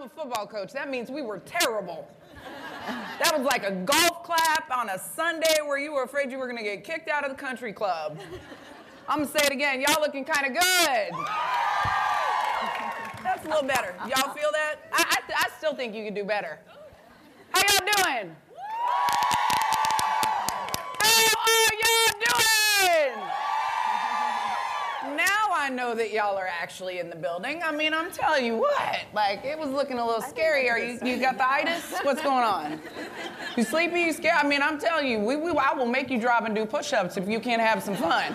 I'm a football coach. That means we were terrible. That was like a golf clap on a Sunday where you were afraid you were going to get kicked out of the country club. I'm going to say it again. Y'all looking kind of good. That's a little better. Y'all feel that? I still think you could do better. How y'all doing? How are y'all doing? Now I know that y'all are actually in the building. I mean, I'm telling you what. Like, it was looking a little scary. You got the itis? What's going on? You sleepy? You scared? I mean, I'm telling you, I will make you drop and do push-ups if you can't have some fun.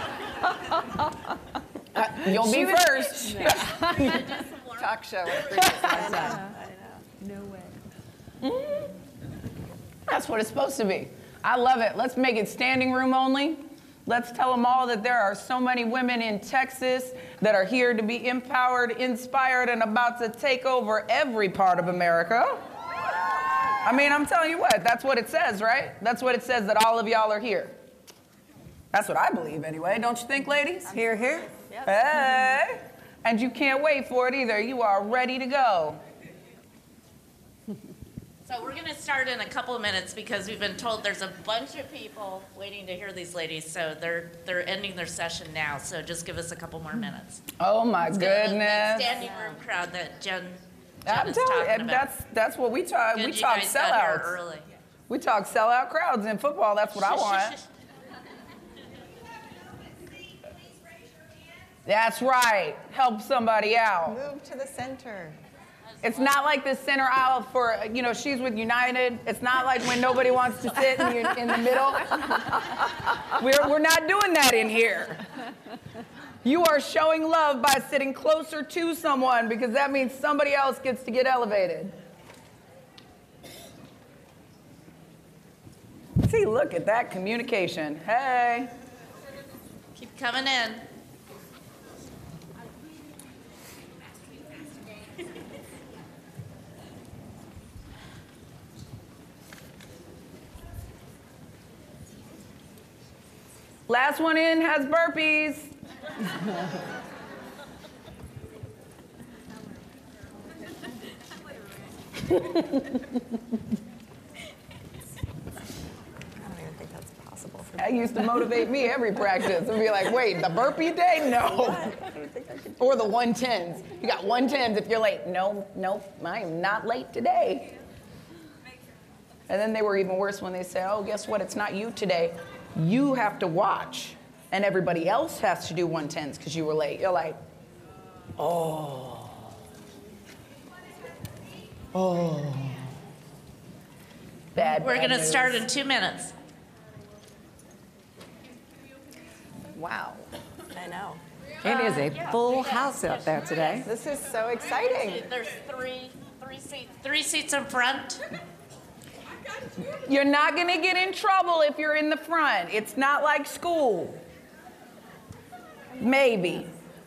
You'll be first. Talk show. I know. No way. Mm-hmm. That's what it's supposed to be. I love it. Let's make it standing room only. Let's tell them all that there are so many women in Texas that are here to be empowered, inspired, and about to take over every part of America. I mean, I'm telling you what, that's what it says, right? That's what it says, that all of y'all are here. That's what I believe anyway, don't you think, ladies? Here, here. Yep. Hey. And you can't wait for it either. You are ready to go. So we're going to start in a couple of minutes because we've been told there's a bunch of people waiting to hear these ladies. So they're ending their session now. So just give us a couple more minutes. Oh my goodness! The standing room crowd that Jen is talking about. That's what we talk. Good, we talk sellouts. Early. We talk sellout crowds in football. That's what I want. That's right. Help somebody out. Move to the center. It's not like the center aisle for, she's with United. It's not like when nobody wants to sit in the middle. We're not doing that in here. You are showing love by sitting closer to someone because that means somebody else gets to get elevated. See, look at that communication. Hey. Keep coming in. Last one in has burpees. I don't even think that's possible for me. That used to motivate me every practice. And be like, wait, the burpee day? No. Or the 110s. You got 110s if you're late. No, I am not late today. And then they were even worse when they say, oh, guess what? It's not you today. You have to watch, and everybody else has to do 110s because you were late. You're like, oh. Bad. We're going to start in 2 minutes. Wow. I know. It is a full house out there today. This is so exciting. There's three seats in front. You're not going to get in trouble if you're in the front. It's not like school. Maybe.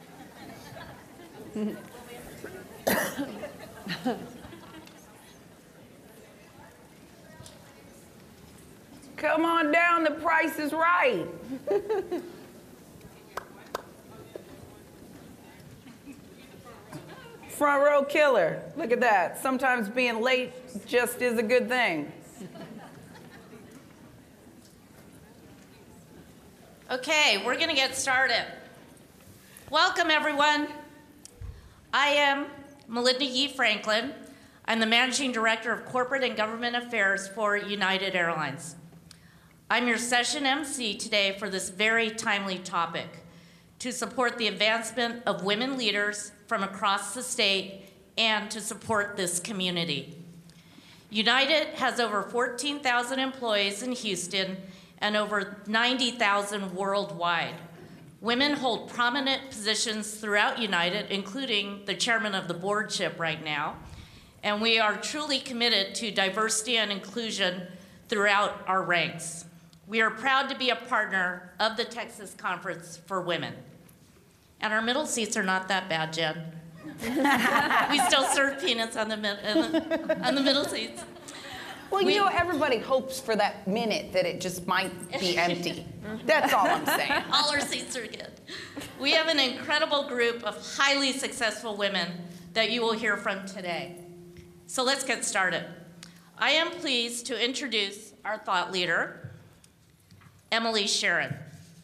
Come on down, the price is right. Front row killer. Look at that. Sometimes being late just is a good thing. Okay, we're going to get started. Welcome, everyone. I am Melinda Yee Franklin. I'm the Managing Director of Corporate and Government Affairs for United Airlines. I'm your session MC today for this very timely topic, to support the advancement of women leaders from across the state and to support this community. United has over 14,000 employees in Houston and over 90,000 worldwide. Women hold prominent positions throughout United, including the chairman of the boardship right now, and we are truly committed to diversity and inclusion throughout our ranks. We are proud to be a partner of the Texas Conference for Women. And our middle seats are not that bad, Jen. We still serve peanuts on the middle seats. Well, everybody hopes for that minute that it just might be empty. That's all I'm saying. All our seats are good. We have an incredible group of highly successful women that you will hear from today. So let's get started. I am pleased to introduce our thought leader, Emily Sharon.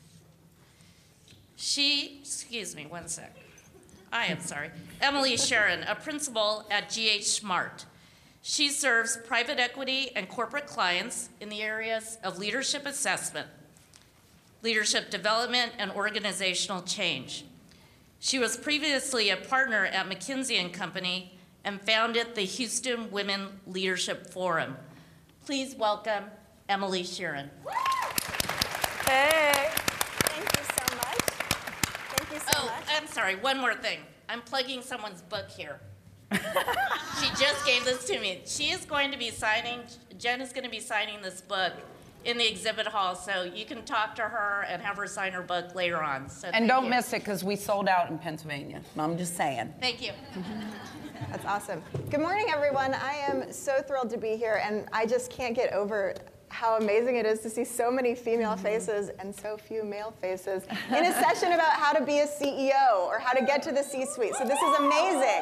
Emily Sharon, a principal at GH Smart. She serves private equity and corporate clients in the areas of leadership assessment, leadership development, and organizational change. She was previously a partner at McKinsey & Company and founded the Houston Women Leadership Forum. Please welcome Emily Sharon. Hey. Thank you so much. Thank you so much. I'm sorry, one more thing. I'm plugging someone's book here. She just gave this to me. She is going to be signing, Jen is going to be signing this book in the exhibit hall, so you can talk to her and have her sign her book later on. So And don't miss it, because we sold out in Pennsylvania. I'm just saying. Thank you. That's awesome. Good morning, everyone. I am so thrilled to be here, and I just can't get over how amazing it is to see so many female faces and so few male faces in a session about how to be a CEO or how to get to the C-suite. So this is amazing.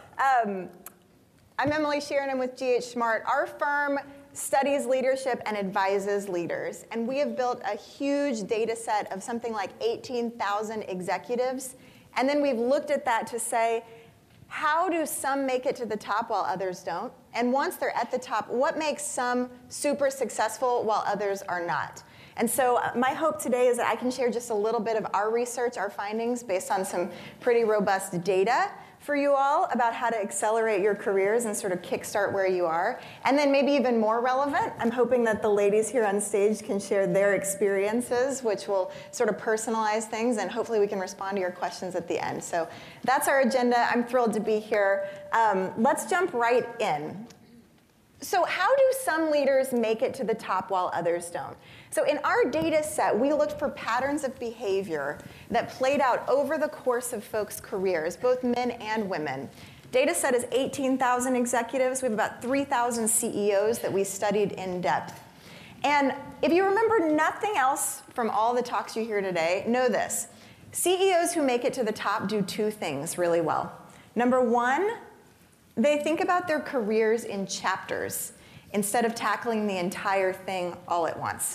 I'm Emily Sharon. I'm with GH Smart. Our firm studies leadership and advises leaders. And we have built a huge data set of something like 18,000 executives. And then we've looked at that to say, how do some make it to the top while others don't? And once they're at the top, what makes some super successful while others are not? And so my hope today is that I can share just a little bit of our research, our findings, based on some pretty robust data for you all about how to accelerate your careers and sort of kickstart where you are. And then maybe even more relevant, I'm hoping that the ladies here on stage can share their experiences, which will sort of personalize things, and hopefully we can respond to your questions at the end. So that's our agenda. I'm thrilled to be here. Let's jump right in. So how do some leaders make it to the top while others don't? So in our data set, we looked for patterns of behavior that played out over the course of folks' careers, both men and women. Data set is 18,000 executives. We have about 3,000 CEOs that we studied in depth. And if you remember nothing else from all the talks you hear today, know this. CEOs who make it to the top do two things really well. Number one, they think about their careers in chapters instead of tackling the entire thing all at once.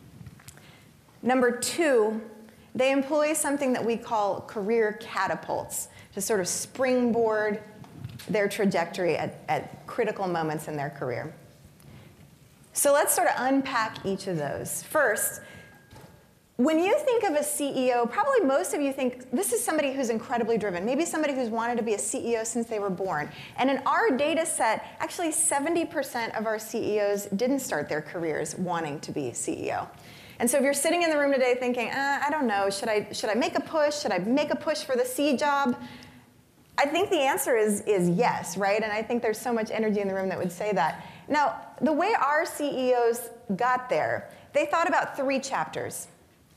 Number two, they employ something that we call career catapults to sort of springboard their trajectory at critical moments in their career. So let's sort of unpack each of those. First, when you think of a CEO, probably most of you think this is somebody who's incredibly driven, maybe somebody who's wanted to be a CEO since they were born. And in our data set, actually 70% of our CEOs didn't start their careers wanting to be CEO. And so if you're sitting in the room today thinking, I don't know, should I make a push? Should I make a push for the C job? I think the answer is yes, right? And I think there's so much energy in the room that would say that. Now, the way our CEOs got there, they thought about 3 chapters.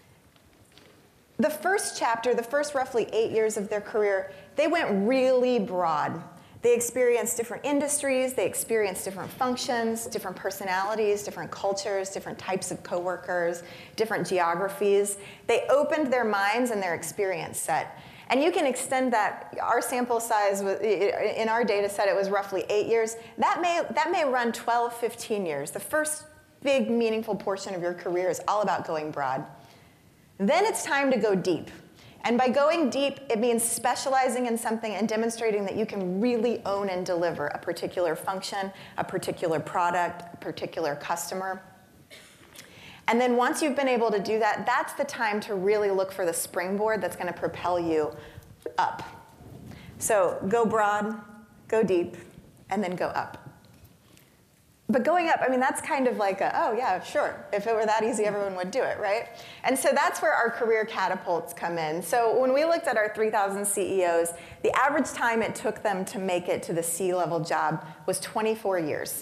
The first chapter, the first roughly 8 years of their career, they went really broad. They experienced different industries, they experienced different functions, different personalities, different cultures, different types of coworkers, different geographies. They opened their minds and their experience set. And you can extend that. Our sample size, in our data set, it was roughly 8 years. That may run 12, 15 years. The first big, meaningful portion of your career is all about going broad. Then it's time to go deep. And by going deep, it means specializing in something and demonstrating that you can really own and deliver a particular function, a particular product, a particular customer. And then once you've been able to do that, that's the time to really look for the springboard that's going to propel you up. So go broad, go deep, and then go up. But going up, I mean, that's kind of like oh yeah, sure. If it were that easy, everyone would do it, right? And so that's where our career catapults come in. So when we looked at our 3,000 CEOs, the average time it took them to make it to the C-level job was 24 years.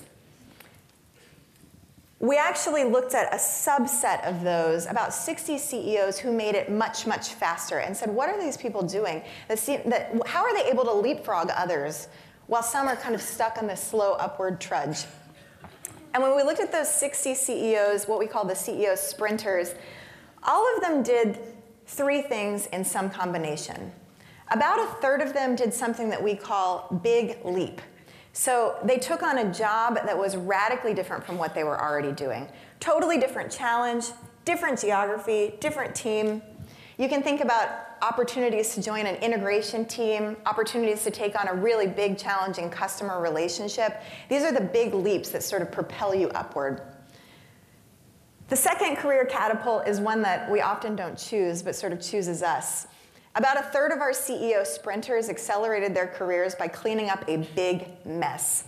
We actually looked at a subset of those, about 60 CEOs who made it much, much faster, and said, what are these people doing? How are they able to leapfrog others while some are kind of stuck on this slow upward trudge? And when we looked at those 60 CEOs, what we call the CEO sprinters, all of them did 3 things in some combination. About a third of them did something that we call big leap. So they took on a job that was radically different from what they were already doing. Totally different challenge, different geography, different team. You can think about opportunities to join an integration team, opportunities to take on a really big, challenging customer relationship. These are the big leaps that sort of propel you upward. The second career catapult is one that we often don't choose, but sort of chooses us. About a third of our CEO sprinters accelerated their careers by cleaning up a big mess.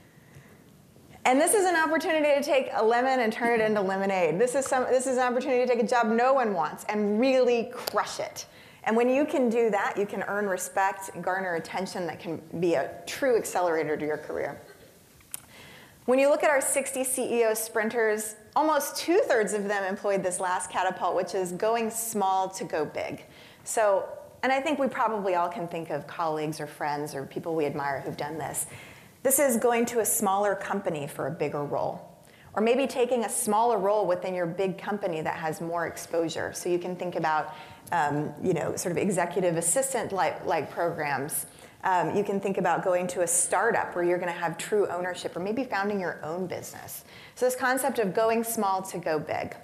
And this is an opportunity to take a lemon and turn it into lemonade. This is an opportunity to take a job no one wants and really crush it. And when you can do that, you can earn respect and garner attention that can be a true accelerator to your career. When you look at our 60 CEO sprinters, almost 2/3 of them employed this last catapult, which is going small to go big. So, and I think we probably all can think of colleagues or friends or people we admire who've done this. This is going to a smaller company for a bigger role. Or maybe taking a smaller role within your big company that has more exposure. So you can think about sort of executive assistant-like programs. You can think about going to a startup where you're going to have true ownership, or maybe founding your own business. So this concept of going small to go big.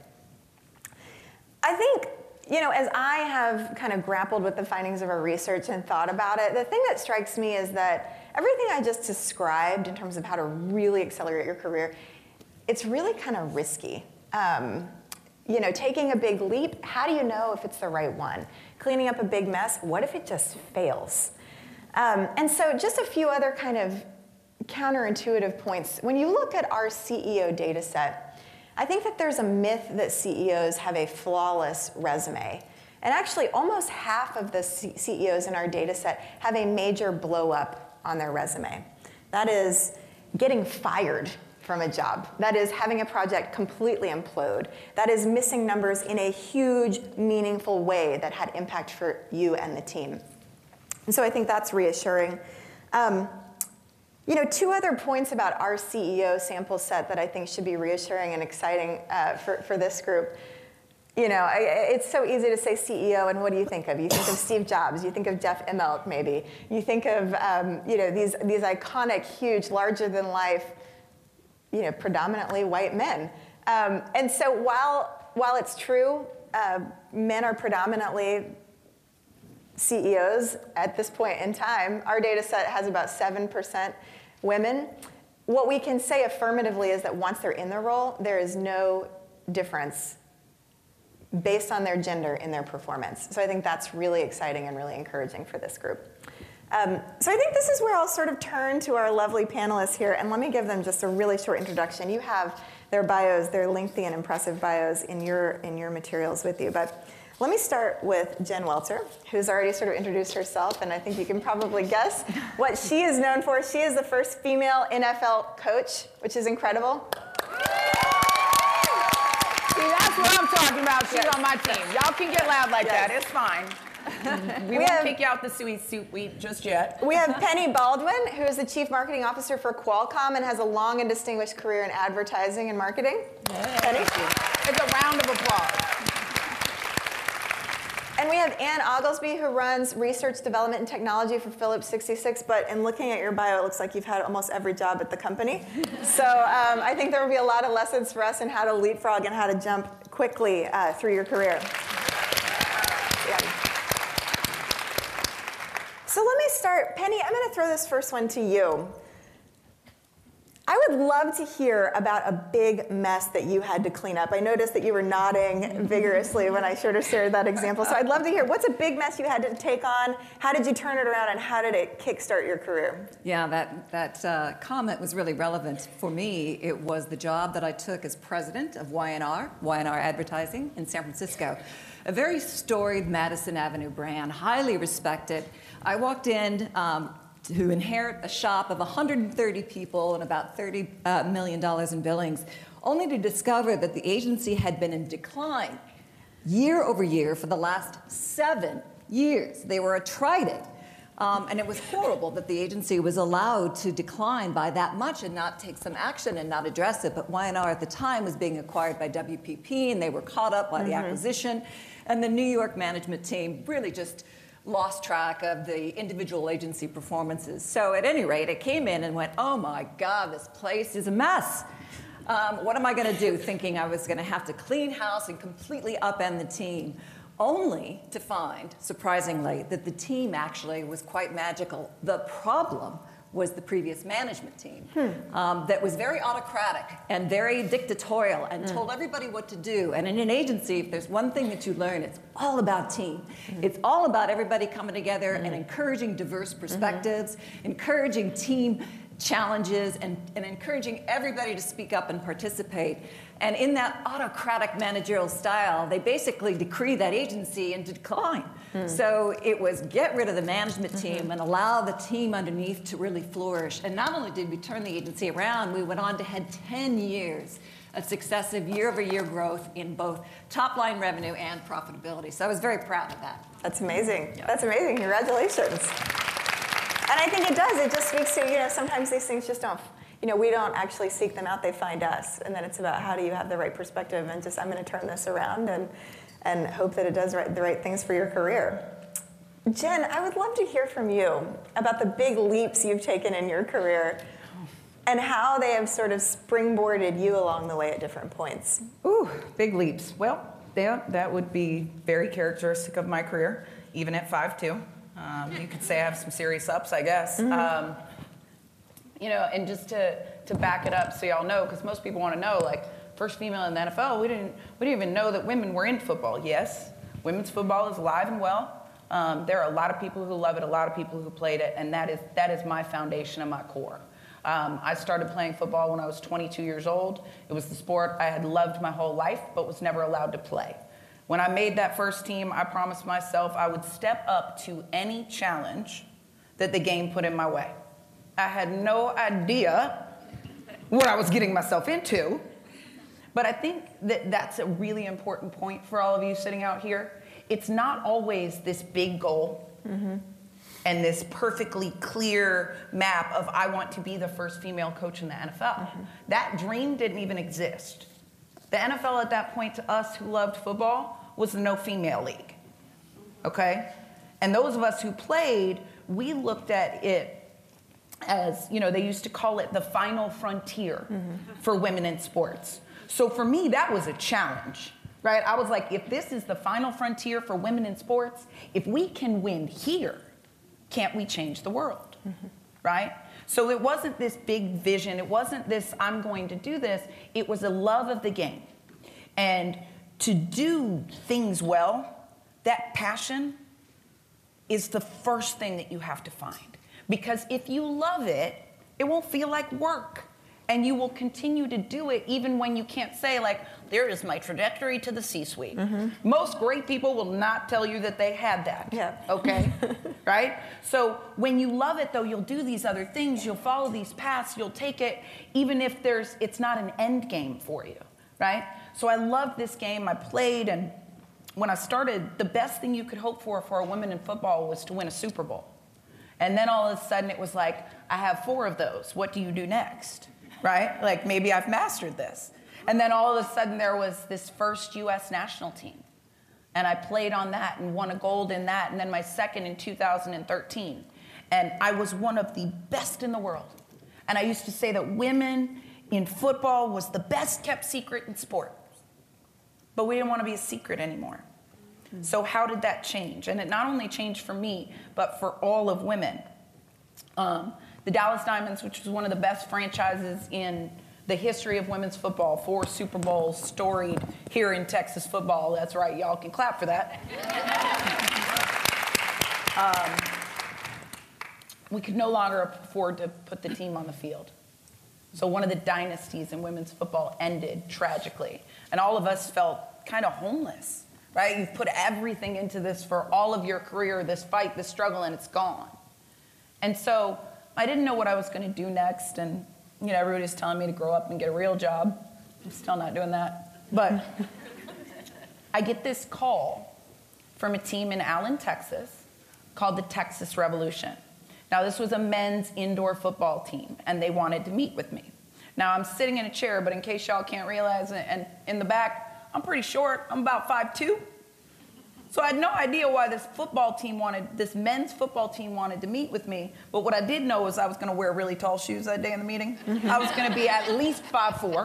I think, as I have kind of grappled with the findings of our research and thought about it, the thing that strikes me is that everything I just described in terms of how to really accelerate your career, it's really kind of risky. Taking a big leap, how do you know if it's the right one? Cleaning up a big mess, what if it just fails? And so just a few other kind of counterintuitive points. When you look at our CEO data set, I think that there's a myth that CEOs have a flawless resume. And actually, almost half of the CEOs in our data set have a major blow up on their resume. That is getting fired from a job. That is having a project completely implode. That is missing numbers in a huge, meaningful way that had impact for you and the team. And so I think that's reassuring. Two other points about our CEO sample set that I think should be reassuring and exciting for this group. It's so easy to say CEO, and what do you think of? You think of Steve Jobs. You think of Jeff Immelt, maybe. You think of these iconic, huge, larger-than-life, predominantly white men. And so while it's true, men are predominantly CEOs at this point in time. Our data set has about 7% women. What we can say affirmatively is that once they're in the role, there is no difference based on their gender in their performance. So I think that's really exciting and really encouraging for this group. So I think this is where I'll sort of turn to our lovely panelists here, and let me give them just a really short introduction. You have their bios, their lengthy and impressive bios in your materials with you. But let me start with Jen Welter, who's already sort of introduced herself, and I think you can probably guess what she is known for. She is the first female NFL coach, which is incredible. See, that's what I'm talking about. She's on my team. Y'all can get loud like that. It's fine. We won't kick you out the suite just yet. We have Penny Baldwin, who is the Chief Marketing Officer for Qualcomm and has a long and distinguished career in advertising and marketing. Hey. Penny? It's a round of applause. And we have Ann Oglesby, who runs research, development, and technology for Phillips 66. But in looking at your bio, it looks like you've had almost every job at the company. So I think there will be a lot of lessons for us in how to leapfrog and how to jump quickly through your career. Yeah. So let me start. Penny, I'm going to throw this first one to you. I would love to hear about a big mess that you had to clean up. I noticed that you were nodding vigorously when I sort of shared that example. So I'd love to hear, what's a big mess you had to take on? How did you turn it around, and how did it kickstart your career? Yeah, that comment was really relevant for me. It was the job that I took as president of YNR Advertising in San Francisco. A very storied Madison Avenue brand, highly respected. I walked in to inherit a shop of 130 people and about $30 million in billings, only to discover that the agency had been in decline year over year for the last 7 years. They were attriting. And it was horrible that the agency was allowed to decline by that much and not take some action and not address it. But YNR at the time was being acquired by WPP, and they were caught up by the acquisition. And the New York management team really just lost track of the individual agency performances. So at any rate, I came in and went, oh my God, this place is a mess. What am I going to do? Thinking I was going to have to clean house and completely upend the team, only to find, surprisingly, that the team actually was quite magical. The problem was the previous management team that was very autocratic and very dictatorial and told everybody what to do. And in an agency, if there's one thing that you learn, it's all about team. It's all about everybody coming together and encouraging diverse perspectives, encouraging team challenges, and encouraging everybody to speak up and participate. And in that autocratic managerial style, they basically decree that agency into decline. So it was get rid of the management team and allow the team underneath to really flourish. And not only did we turn the agency around, we went on to have 10 years of successive year-over-year growth in both top-line revenue and profitability. So I was very proud of that. That's amazing. Yeah. That's amazing. Congratulations. And I think it does. It just speaks to, sometimes these things just don't, we don't actually seek them out. They find us. And then it's about how do you have the right perspective and just, I'm going to turn this around and hope that it does the right things for your career. Jen, I would love to hear from you about the big leaps you've taken in your career and how they have sort of springboarded you along the way at different points. Ooh, big leaps. Well, that would be very characteristic of my career, even at 5'2". You could say I have some serious ups, I guess. And just to back it up so y'all know, because most people want to know, like, first female in the NFL, we didn't even know that women were in football. Yes, women's football is alive and well. There are a lot of people who love it, a lot of people who played it, and that is my foundation and my core. I started playing football when I was 22 years old. It was the sport I had loved my whole life, but was never allowed to play. When I made that first team, I promised myself I would step up to any challenge that the game put in my way. I had no idea what I was getting myself into, but I think that that's a really important point for all of you sitting out here. It's not always this big goal and this perfectly clear map of I want to be the first female coach in the NFL. That dream didn't even exist. The NFL at that point, to us who loved football, was the no female league, okay? And those of us who played, we looked at it as, they used to call it the final frontier for women in sports. So for me, that was a challenge, right? I was like, if this is the final frontier for women in sports, if we can win here, can't we change the world, right? So it wasn't this big vision. It wasn't this, I'm going to do this. It was a love of the game. And to do things well, that passion is the first thing that you have to find. Because if you love it, it won't feel like work. And you will continue to do it even when you can't say, like, there is my trajectory to the C-suite. Most great people will not tell you that they had that, okay? Right? So when you love it, though, you'll do these other things. You'll follow these paths. You'll take it, even if it's not an end game for you, right? So I loved this game. I played, and when I started, the best thing you could hope for a woman in football was to win a Super Bowl. And then all of a sudden it was like, I have 4 of those. What do you do next, right? Like, maybe I've mastered this. And then all of a sudden there was this first U.S. national team. And I played on that and won a gold in that, and then my second in 2013. And I was one of the best in the world. And I used to say that women in football was the best kept secret in sport. But we didn't want to be a secret anymore. So how did that change? And it not only changed for me, but for all of women. The Dallas Diamonds, which was one of the best franchises in the history of women's football, 4 Super Bowls, storied here in Texas football. That's right, y'all can clap for that. We could no longer afford to put the team on the field. So one of the dynasties in women's football ended tragically. And all of us felt kind of homeless, right? You've put everything into this for all of your career, this fight, this struggle, and it's gone. And so I didn't know what I was going to do next. And, everybody's telling me to grow up and get a real job. I'm still not doing that. But I get this call from a team in Allen, Texas, called the Texas Revolution. Now, this was a men's indoor football team, and they wanted to meet with me. Now, I'm sitting in a chair, but in case y'all can't realize it, and in the back, I'm pretty short. I'm about 5'2". So I had no idea why this men's football team wanted to meet with me. But what I did know is I was going to wear really tall shoes that day in the meeting. I was going to be at least 5'4".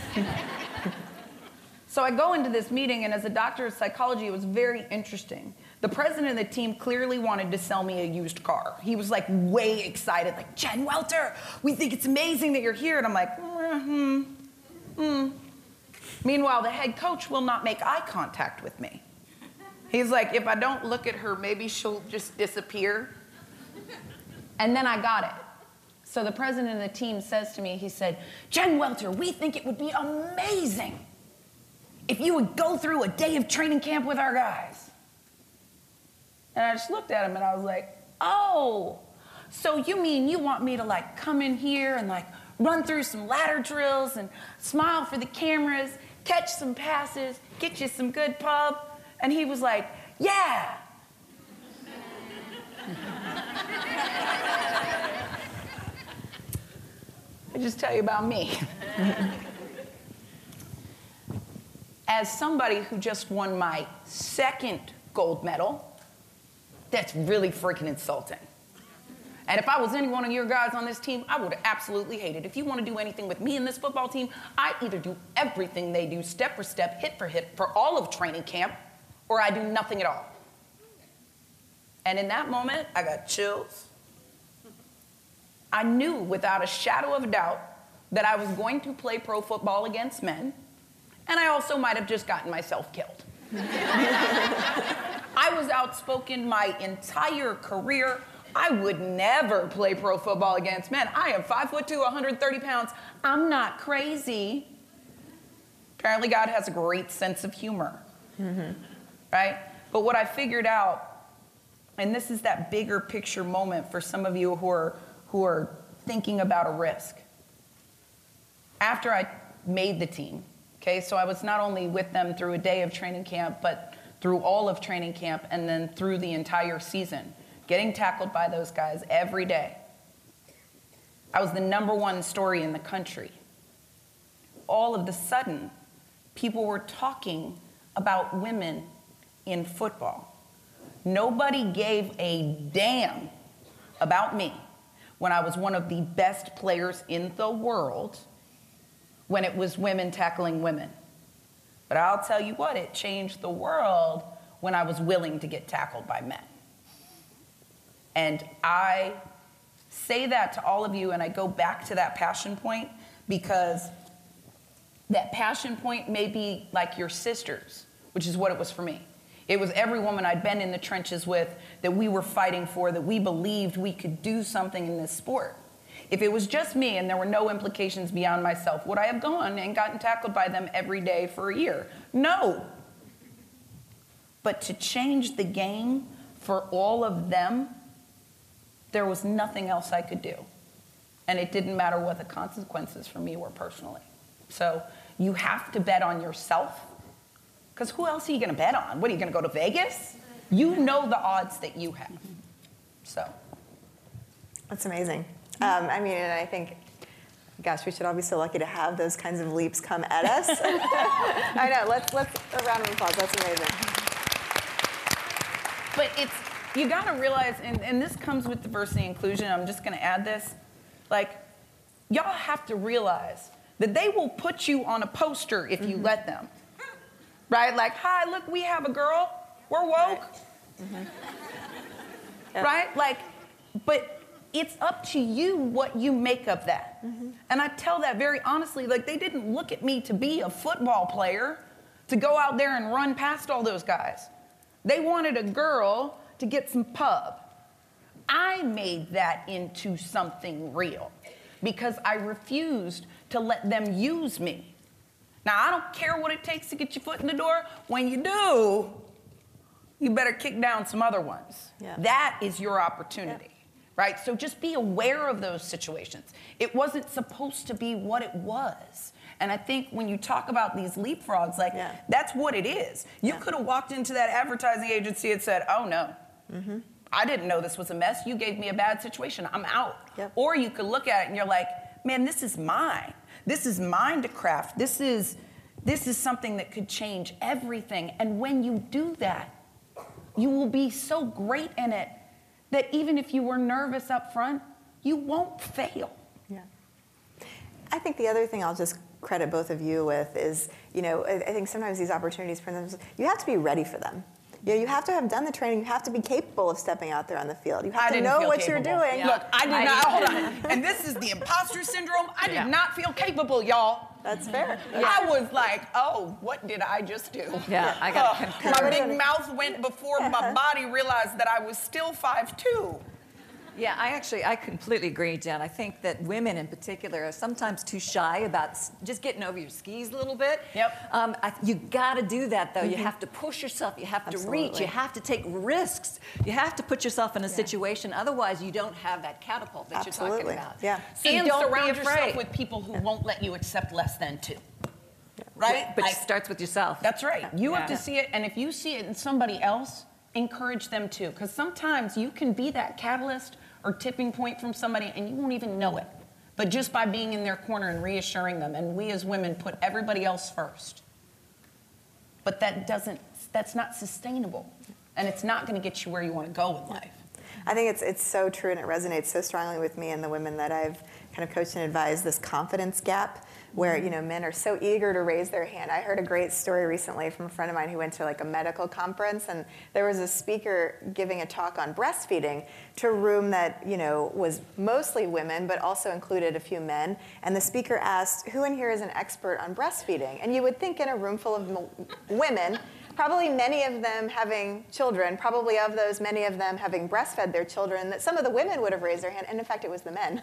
So I go into this meeting, and as a doctor of psychology, it was very interesting. The president of the team clearly wanted to sell me a used car. He was like way excited, like, Jen Welter, we think it's amazing that you're here. And I'm like, Meanwhile, the head coach will not make eye contact with me. He's like, if I don't look at her, maybe she'll just disappear. And then I got it. So the president of the team says to me, he said, Jen Welter, we think it would be amazing if you would go through a day of training camp with our guys. And I just looked at him and I was like, oh, so you mean you want me to like come in here and like run through some ladder drills and smile for the cameras, catch some passes, get you some good pub? And he was like, yeah. I just tell you about me. As somebody who just won my second gold medal, that's really freaking insulting. And if I was any one of your guys on this team, I would absolutely hate it. If you want to do anything with me in this football team, I either do everything they do, step for step, hit for all of training camp, or I do nothing at all. And in that moment, I got chills. I knew without a shadow of a doubt that I was going to play pro football against men, and I also might have just gotten myself killed. I was outspoken my entire career. I would never play pro football against men. I am 5'2", 130 pounds. I'm not crazy. Apparently God has a great sense of humor, right? But what I figured out, and this is that bigger picture moment for some of you who are thinking about a risk. After I made the team, okay, so I was not only with them through a day of training camp, but through all of training camp and then through the entire season, getting tackled by those guys every day. I was the #1 story in the country. All of a sudden, people were talking about women in football. Nobody gave a damn about me when I was one of the best players in the world when it was women tackling women. But I'll tell you what, it changed the world when I was willing to get tackled by men. And I say that to all of you, and I go back to that passion point because that passion point may be like your sister's, which is what it was for me. It was every woman I'd been in the trenches with that we were fighting for, that we believed we could do something in this sport. If it was just me and there were no implications beyond myself, would I have gone and gotten tackled by them every day for a year? No. But to change the game for all of them, there was nothing else I could do. And it didn't matter what the consequences for me were personally. So you have to bet on yourself, because who else are you going to bet on? What, are you going to go to Vegas? You know the odds that you have. So. That's amazing. I mean, and I think, gosh, we should all be so lucky to have those kinds of leaps come at us. I know. Let's a round of applause. That's amazing. But you got to realize, and this comes with diversity and inclusion. I'm just going to add this. Like, y'all have to realize that they will put you on a poster if you let them. Right? Like, hi, look, we have a girl. We're woke. Right? Yep. Right? Like, but it's up to you what you make of that. And I tell that very honestly. Like, they didn't look at me to be a football player, to go out there and run past all those guys. They wanted a girl to get some pub. I made that into something real because I refused to let them use me. Now, I don't care what it takes to get your foot in the door. When you do, you better kick down some other ones. Yeah. That is your opportunity. Yeah. Right? So just be aware of those situations. It wasn't supposed to be what it was. And I think when you talk about these leapfrogs, like, that's what it is. You could have walked into that advertising agency and said, oh, no. I didn't know this was a mess. You gave me a bad situation. I'm out. Yep. Or you could look at it and you're like, man, this is mine. This is mine to craft. This is something that could change everything. And when you do that, you will be so great in it that even if you were nervous up front, you won't fail. Yeah. I think the other thing I'll just credit both of you with is, I think sometimes these opportunities for them, you have to be ready for them. You have to have done the training. You have to be capable of stepping out there on the field. You have to know what you're doing. Yeah. Look, I did not, hold on. And this is the imposter syndrome. I did not feel capable, y'all. That's fair. I was like, oh, what did I just do? Yeah, I got to concur. My big mouth went before my body realized that I was still 5'2". Yeah, I completely agree, Jen. I think that women in particular are sometimes too shy about just getting over your skis a little bit. Yep. You got to do that, though. You have to push yourself. You have to reach. You have to take risks. You have to put yourself in a situation. Otherwise, you don't have that catapult that you're talking about. Yeah. So and don't surround be afraid. yourself with people who won't let you accept less than 2. Right? But it starts with yourself. That's right. You have to see it, and if you see it in somebody else, encourage them too. Because sometimes you can be that catalyst or tipping point from somebody and you won't even know it. But just by being in their corner and reassuring them, and we as women put everybody else first. But that's not sustainable. And it's not going to get you where you want to go in life. I think it's so true, and it resonates so strongly with me and the women that I've kind of coached and advised, this confidence gap where, men are so eager to raise their hand. I heard a great story recently from a friend of mine who went to like a medical conference, and there was a speaker giving a talk on breastfeeding to a room that, was mostly women, but also included a few men. And the speaker asked, who in here is an expert on breastfeeding? And you would think in a room full of women, probably many of them having children, probably of those, many of them having breastfed their children, that some of the women would have raised their hand, and in fact, it was the men.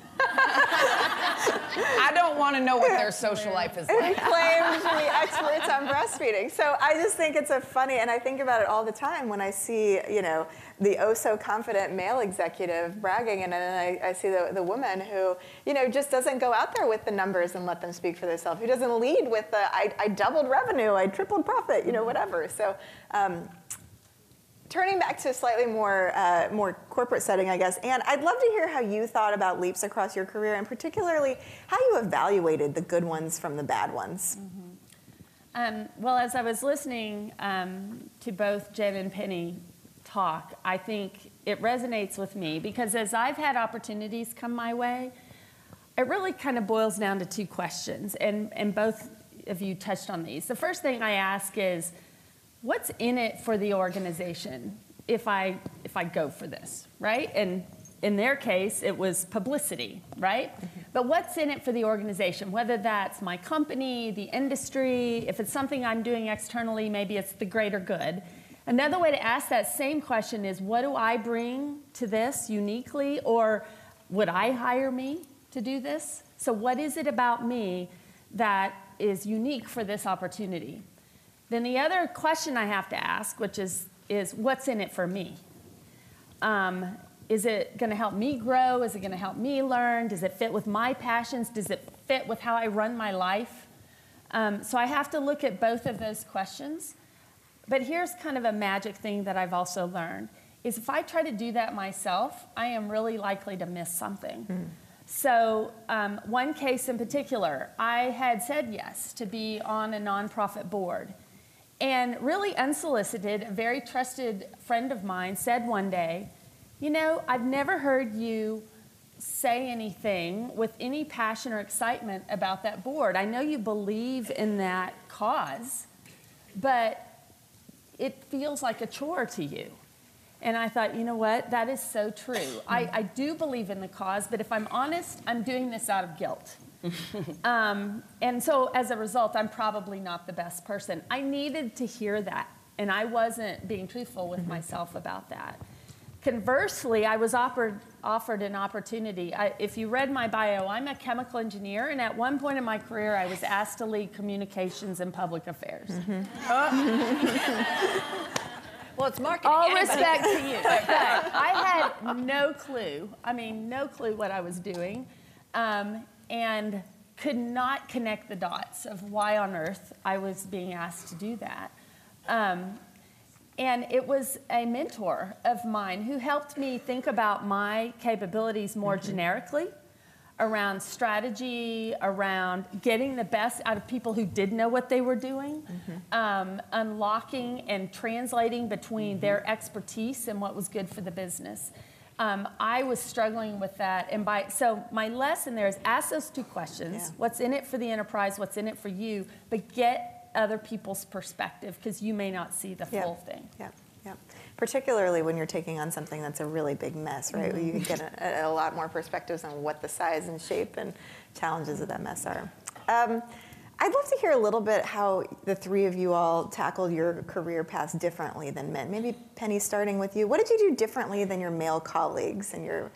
I don't want to know what their social life is like. Who claimed to be experts on breastfeeding. So I just think it's funny, and I think about it all the time when I see, the oh-so-confident male executive bragging, and then I see the woman who, just doesn't go out there with the numbers and let them speak for themselves, who doesn't lead with I doubled revenue, I tripled profit, whatever. So turning back to a slightly more corporate setting, I guess, Anne, I'd love to hear how you thought about leaps across your career, and particularly how you evaluated the good ones from the bad ones. Well, as I was listening to both Jen and Penny talk, I think it resonates with me because as I've had opportunities come my way, it really kind of boils down to 2 questions, and both of you touched on these. The first thing I ask is, what's in it for the organization if I go for this, right? And in their case, it was publicity, right? But what's in it for the organization, whether that's my company, the industry, if it's something I'm doing externally, maybe it's the greater good. Another way to ask that same question is, what do I bring to this uniquely, or would I hire me to do this? So what is it about me that is unique for this opportunity? Then the other question I have to ask, which is what's in it for me? Is it going to help me grow? Is it going to help me learn? Does it fit with my passions? Does it fit with how I run my life? So I have to look at both of those questions. But here's kind of a magic thing that I've also learned, is if I try to do that myself, I am really likely to miss something. So one case in particular, I had said yes to be on a nonprofit board. And really unsolicited, a very trusted friend of mine said one day, I've never heard you say anything with any passion or excitement about that board. I know you believe in that cause, but it feels like a chore to you. And I thought, you know what? That is so true. I do believe in the cause, but if I'm honest, I'm doing this out of guilt. And so as a result, I'm probably not the best person. I needed to hear that, and I wasn't being truthful with myself about that. Conversely, I was offered an opportunity. If you read my bio, I'm a chemical engineer, and at one point in my career, I was asked to lead communications and public affairs. Well, it's marketing. All respect to you. But I had no clue. No clue what I was doing. And could not connect the dots of why on earth I was being asked to do that. And it was a mentor of mine who helped me think about my capabilities more generically, around strategy, around getting the best out of people who did know what they were doing, unlocking and translating between their expertise and what was good for the business. I was struggling with that, and so my lesson there is ask those two questions: Yeah. what's in it for the enterprise, what's in it for you, but get other people's perspective because you may not see the full thing. Yeah. Yeah. Particularly when you're taking on something that's a really big mess, right? Where you can get a lot more perspectives on what the size and shape and challenges of that mess are. I'd love to hear a little bit how the three of you all tackled your career paths differently than men. Maybe Penny, starting with you. What did you do differently than your male colleagues and your...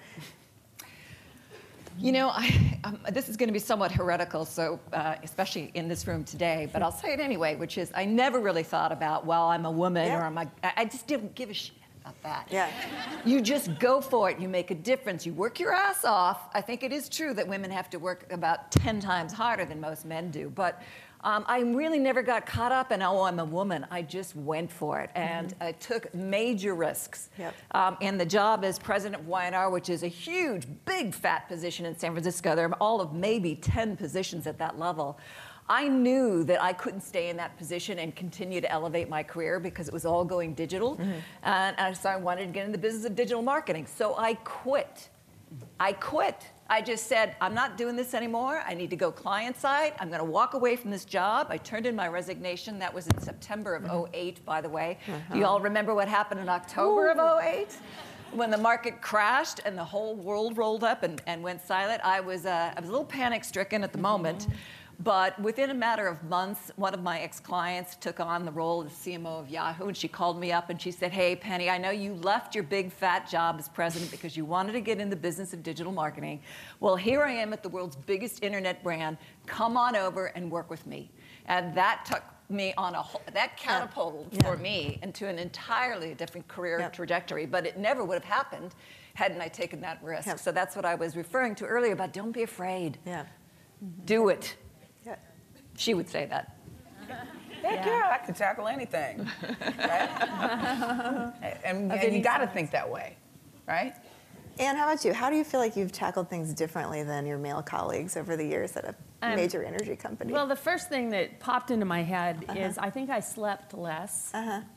You know, this is going to be somewhat heretical, so especially in this room today, but I'll say it anyway, which is I never really thought about, well, I'm a woman or I just didn't give a shit about that. Yeah. You just go for it. You make a difference. You work your ass off. I think it is true that women have to work about 10 times harder than most men do, but I really never got caught up in, oh, I'm a woman. I just went for it, and I took major risks. Yep. And the job as president of Y&R, which is a huge, big, fat position in San Francisco, there are all of maybe 10 positions at that level. I knew that I couldn't stay in that position and continue to elevate my career because it was all going digital, and so I wanted to get in the business of digital marketing. So I quit. I just said, I'm not doing this anymore. I need to go client side. I'm going to walk away from this job. I turned in my resignation. That was in September of 2008, by the way. Do you all remember what happened in October of 2008? When the market crashed and the whole world rolled up and went silent. I was a little panic-stricken at the moment. But within a matter of months, one of my ex-clients took on the role as CMO of Yahoo, and she called me up and she said, hey, Penny, I know you left your big fat job as president because you wanted to get in the business of digital marketing. Well, here I am at the world's biggest internet brand. Come on over and work with me. And that took me on that catapulted for me into an entirely different career trajectory, but it never would have happened hadn't I taken that risk. So that's what I was referring to earlier about don't be afraid. Do it. She would say that. Heck yeah, I can tackle anything. Right? and you got to think that way, right? Anne, how about you? How do you feel like you've tackled things differently than your male colleagues over the years at a major energy company? Well, the first thing that popped into my head is I think I slept less.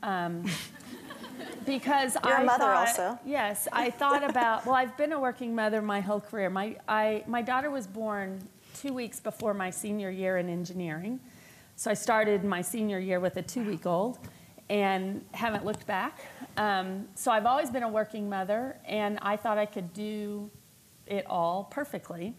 Because You're a mother also. Yes, I thought about, well, I've been a working mother my whole career. My daughter was born 2 weeks before my senior year in engineering. So I started my senior year with a 2-week-old and haven't looked back. So I've always been a working mother, and I thought I could do it all perfectly.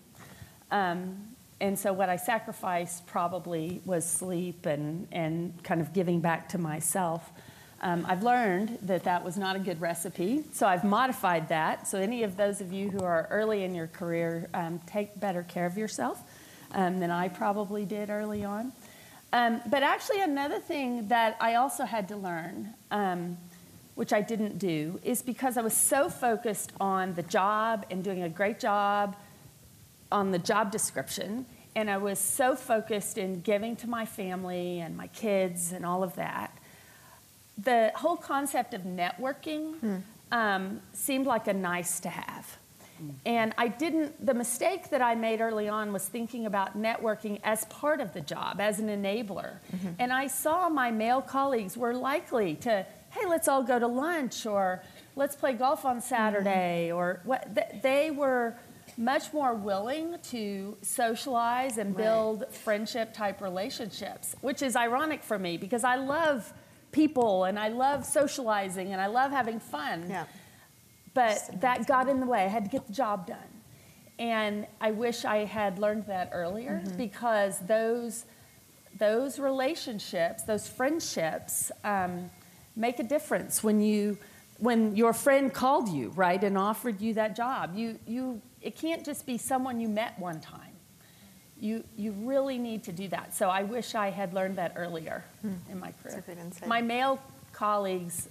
And so what I sacrificed probably was sleep and kind of giving back to myself. I've learned that was not a good recipe, so I've modified that. So any of those of you who are early in your career, take better care of yourself than I probably did early on. But actually another thing that I also had to learn, which I didn't do, is because I was so focused on the job and doing a great job on the job description, and I was so focused in giving to my family and my kids and all of that. The whole concept of networking seemed like a nice to have. And the mistake that I made early on was thinking about networking as part of the job, as an enabler. And I saw my male colleagues were likely to, hey, let's all go to lunch, or let's play golf on Saturday, or what. They were much more willing to socialize and build friendship-type relationships, which is ironic for me because I love people and I love socializing and I love having fun. But that got in the way. I had to get the job done. And I wish I had learned that earlier because those relationships, those friendships make a difference when your friend called you, right, and offered you that job. It can't just be someone you met one time. You really need to do that. So I wish I had learned that earlier in my career. That's a great insight. My male colleagues,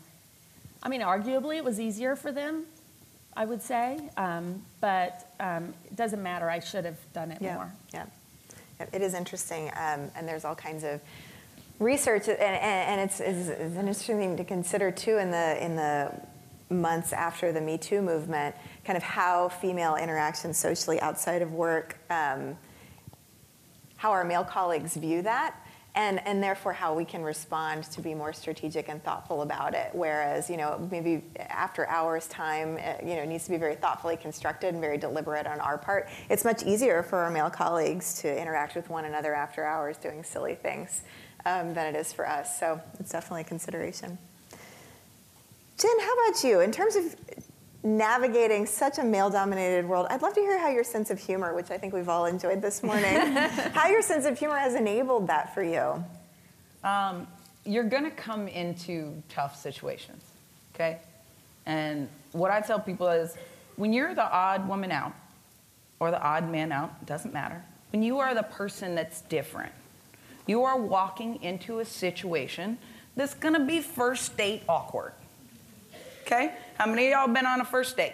arguably it was easier for them, I would say, but it doesn't matter. I should have done it more. Yeah, it is interesting, and there's all kinds of research, and it's an interesting thing to consider too in the months after the Me Too movement, kind of how female interaction socially outside of work, how our male colleagues view that, and therefore how we can respond to be more strategic and thoughtful about it. Whereas, maybe after hours time, needs to be very thoughtfully constructed and very deliberate on our part. It's much easier for our male colleagues to interact with one another after hours doing silly things than it is for us. So it's definitely a consideration. Jen, how about you? In terms of navigating such a male-dominated world, I'd love to hear how your sense of humor, which I think we've all enjoyed this morning, how your sense of humor has enabled that for you. You're going to come into tough situations, okay? And what I tell people is, when you're the odd woman out, or the odd man out, it doesn't matter. When you are the person that's different, you are walking into a situation that's going to be first date awkward. Okay? How many of y'all been on a first date?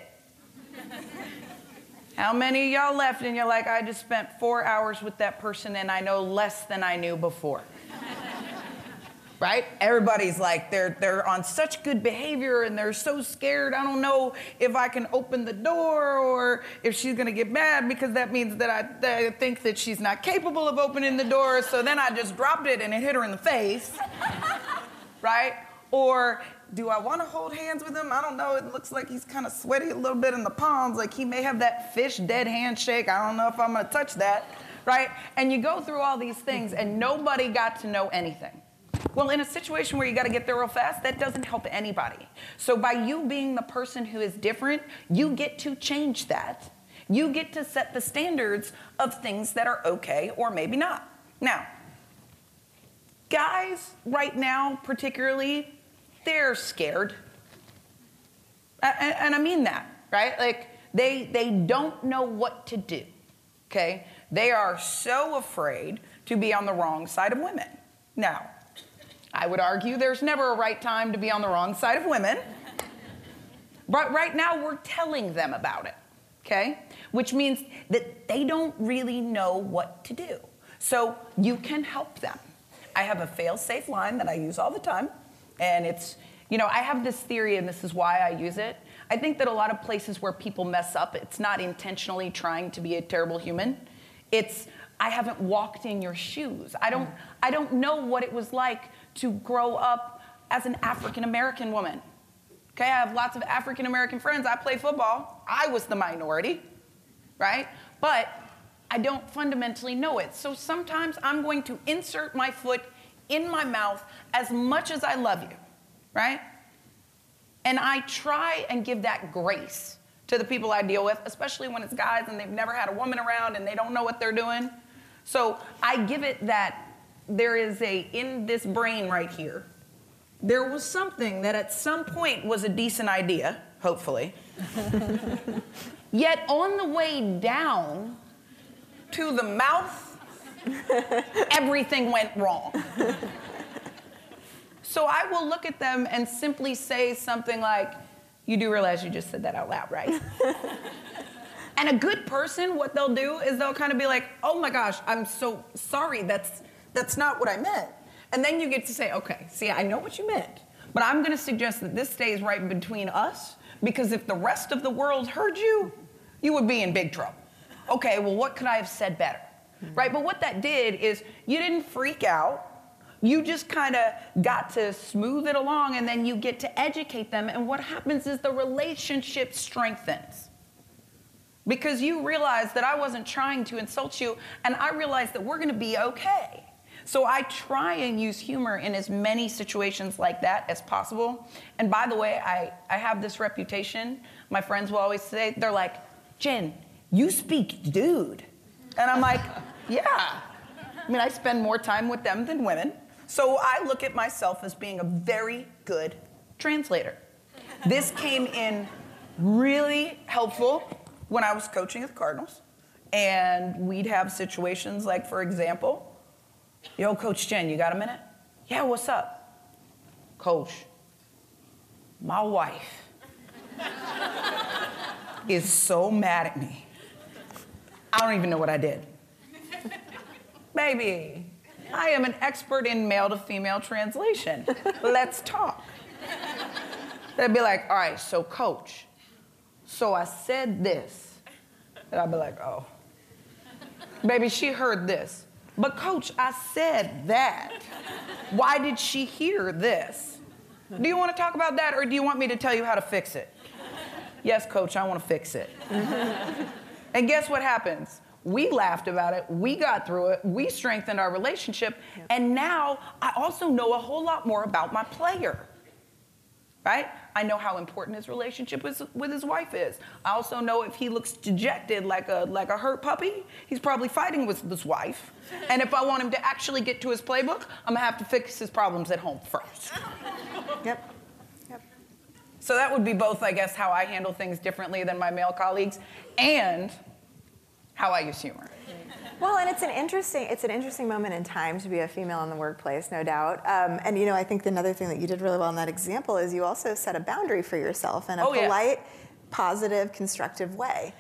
How many of y'all left and you're like, I just spent 4 hours with that person and I know less than I knew before? Right? Everybody's like, they're on such good behavior and they're so scared. I don't know if I can open the door or if she's going to get mad because that means that I think that she's not capable of opening the door. So then I just dropped it and it hit her in the face. Right? Or do I want to hold hands with him? I don't know. It looks like he's kind of sweaty a little bit in the palms. Like he may have that fish dead handshake. I don't know if I'm going to touch that. Right? And you go through all these things and nobody got to know anything. Well, in a situation where you got to get there real fast, that doesn't help anybody. So by you being the person who is different, you get to change that. You get to set the standards of things that are okay or maybe not. Now, guys right now particularly, they're scared. And I mean that, right? Like, they don't know what to do, okay? They are so afraid to be on the wrong side of women. Now, I would argue there's never a right time to be on the wrong side of women. But right now, we're telling them about it, okay? Which means that they don't really know what to do. So you can help them. I have a fail-safe line that I use all the time. And it's, I have this theory, and this is why I use it. I think that a lot of places where people mess up, it's not intentionally trying to be a terrible human. It's, I haven't walked in your shoes. I don't know what it was like to grow up as an African-American woman. Okay, I have lots of African-American friends. I play football. I was the minority, right? But I don't fundamentally know it. So sometimes I'm going to insert my foot in my mouth as much as I love you, right? And I try and give that grace to the people I deal with, especially when it's guys and they've never had a woman around and they don't know what they're doing. So I give it that there is in this brain right here, there was something that at some point was a decent idea, hopefully. Yet on the way down to the mouth, everything went wrong. So I will look at them and simply say something like, you do realize you just said that out loud, right? And a good person, what they'll do is they'll kind of be like, oh my gosh, I'm so sorry, that's not what I meant. And then you get to say, okay, see, I know what you meant, but I'm gonna suggest that this stays right between us, because if the rest of the world heard you, you would be in big trouble. Okay, well, what could I have said better? Right, but what that did is you didn't freak out. You just kind of got to smooth it along, and then you get to educate them, and what happens is the relationship strengthens. Because you realize that I wasn't trying to insult you, and I realized that we're gonna be okay. So I try and use humor in as many situations like that as possible. And by the way, I have this reputation. My friends will always say, they're like, Jen, you speak dude. And I'm like, yeah. I mean, I spend more time with them than women. So I look at myself as being a very good translator. This came in really helpful when I was coaching at the Cardinals. And we'd have situations like, for example, yo, Coach Jen, you got a minute? Yeah, what's up? Coach, my wife is so mad at me. I don't even know what I did. Baby, I am an expert in male to female translation. Let's talk. They'd be like, all right, so Coach, so I said this. And I'd be like, oh. Baby, she heard this. But coach, I said that. Why did she hear this? Do you want to talk about that, or do you want me to tell you how to fix it? Yes, coach, I want to fix it. And guess what happens? We laughed about it, we got through it, we strengthened our relationship, and now I also know a whole lot more about my player, right? I know how important his relationship with his wife is. I also know if he looks dejected like a hurt puppy, he's probably fighting with his wife. And if I want him to actually get to his playbook, I'm gonna have to fix his problems at home first. Yep. So that would be both, I guess, how I handle things differently than my male colleagues and how I use humor. Well, and it's an interesting moment in time to be a female in the workplace, no doubt. And you know, I think another thing that you did really well in that example is you also set a boundary for yourself in a polite, positive, constructive way.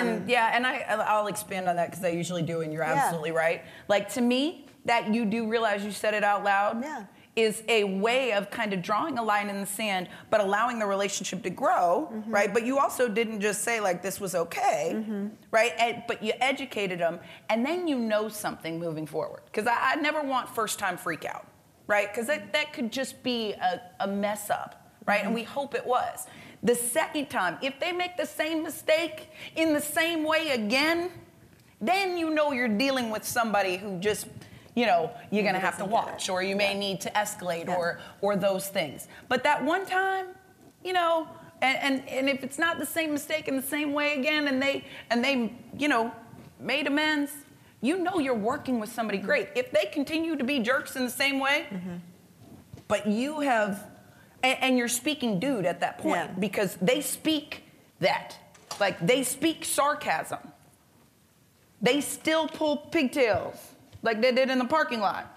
I'll expand on that because I usually do, and you're absolutely right. Like, to me, that you do realize you said it out loud. Yeah. Is a way of kind of drawing a line in the sand, but allowing the relationship to grow, right? But you also didn't just say, like, this was okay, right? But you educated them, and then you know something moving forward. Because I never want first-time freak out, right? Because that could just be a mess up, right? And we hope it was. The second time, if they make the same mistake in the same way again, then you know you're dealing with somebody who just, you know, you're gonna have to watch, or you may need to escalate, or those things. But that one time, you know, and if it's not the same mistake in the same way again, and they you know, made amends, you know you're working with somebody great. If they continue to be jerks in the same way, but you have, and you're speaking dude at that point, because they speak that, like they speak sarcasm. They still pull pigtails, like they did in the parking lot.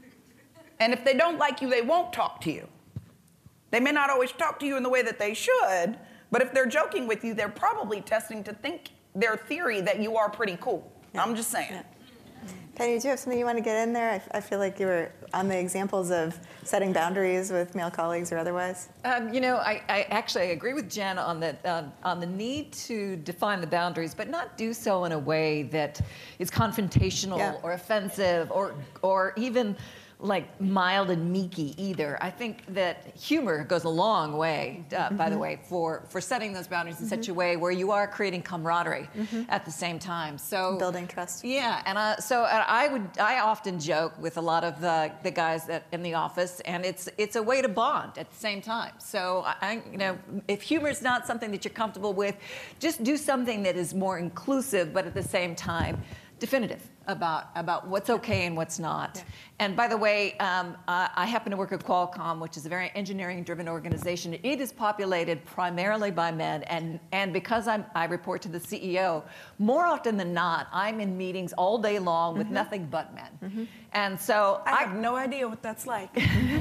And if they don't like you, they won't talk to you. They may not always talk to you in the way that they should, but if they're joking with you, they're probably testing to think their theory that you are pretty cool. I'm just saying. Penny, do you have something you want to get in there? I feel like you were on the examples of setting boundaries with male colleagues or otherwise. You know, I actually agree with Jen on the need to define the boundaries, but not do so in a way that is confrontational or offensive or even like mild and meeky either. I think that humor goes a long way, by the way, for setting those boundaries in such a way where you are creating camaraderie at the same time. So building trust. Yeah, and I often joke with a lot of the guys in the office, and it's a way to bond at the same time. So you know, if humor is not something that you're comfortable with, just do something that is more inclusive, but at the same time definitive about what's okay and what's not. Yeah. And by the way, I happen to work at Qualcomm, which is a very engineering-driven organization. It is populated primarily by men, and because I report to the CEO, more often than not, I'm in meetings all day long with nothing but men. And so I have no idea what that's like.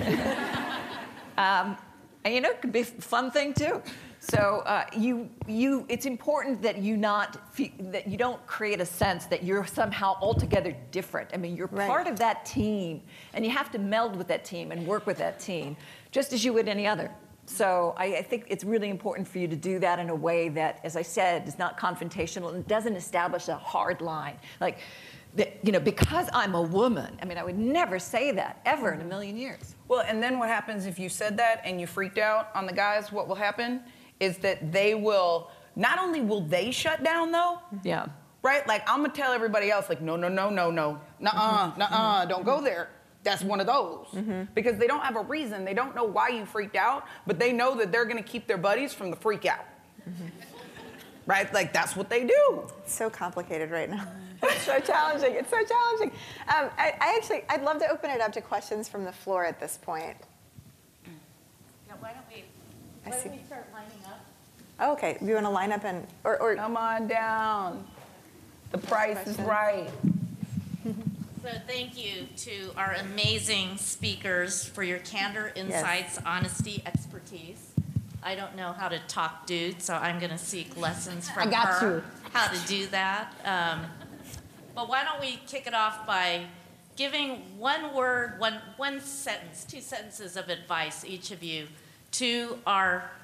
And you know, it could be a fun thing too. So it's important that you don't create a sense that you're somehow altogether different. I mean, you're part of that team, and you have to meld with that team and work with that team, just as you would any other. So I think it's really important for you to do that in a way that, as I said, is not confrontational and doesn't establish a hard line. Like, you know, because I'm a woman, I mean, I would never say that ever in a million years. Well, and then what happens if you said that and you freaked out on the guys? What will happen is that they will, not only will they shut down though, right? Like, I'm gonna tell everybody else, like, no, nuh-uh, don't go there. That's one of those. Because they don't have a reason, they don't know why you freaked out, but they know that they're gonna keep their buddies from the freak out. Right, like that's what they do. It's so complicated right now. It's so challenging, it's so challenging. I'd love to open it up to questions from the floor at this point. Yeah, why don't we start lining up? Oh, okay, you want to line up and, or come on down. The price is right. So thank you to our amazing speakers for your candor, insights, honesty, expertise. I don't know how to talk dude, so I'm going to seek lessons from her how to do that. But why don't we kick it off by giving one word, one sentence, 2 sentences of advice, each of you, to our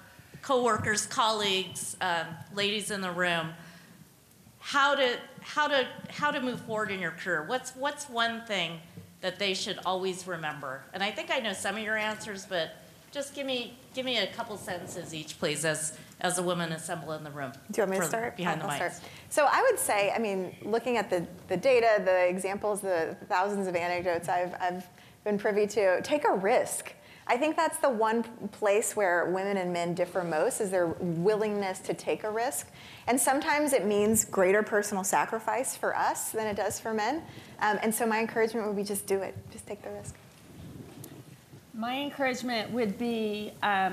coworkers, colleagues, ladies in the room, how to move forward in your career. What's one thing that they should always remember? And I think I know some of your answers, but just give me a couple sentences each, please, as a woman assembled in the room. Do you want me to start? Behind the I'll mics. start. So I would say, I mean, looking at the data, the examples, the thousands of anecdotes I've been privy to, take a risk. I think that's the one place where women and men differ most, is their willingness to take a risk. And sometimes it means greater personal sacrifice for us than it does for men. And so my encouragement would be just do it. Just take the risk. My encouragement would be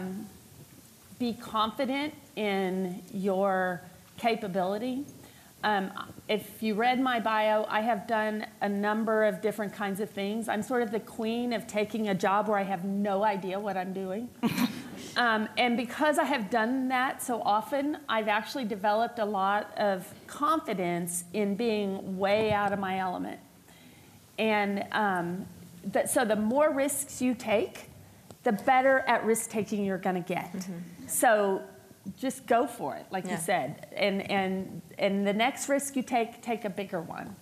confident in your capability. If you read my bio, I have done a number of different kinds of things. I'm sort of the queen of taking a job where I have no idea what I'm doing. And because I have done that so often, I've actually developed a lot of confidence in being way out of my element. And so the more risks you take, the better at risk-taking you're going to get. Mm-hmm. So just go for it, like you said. And the next risk you take a bigger one.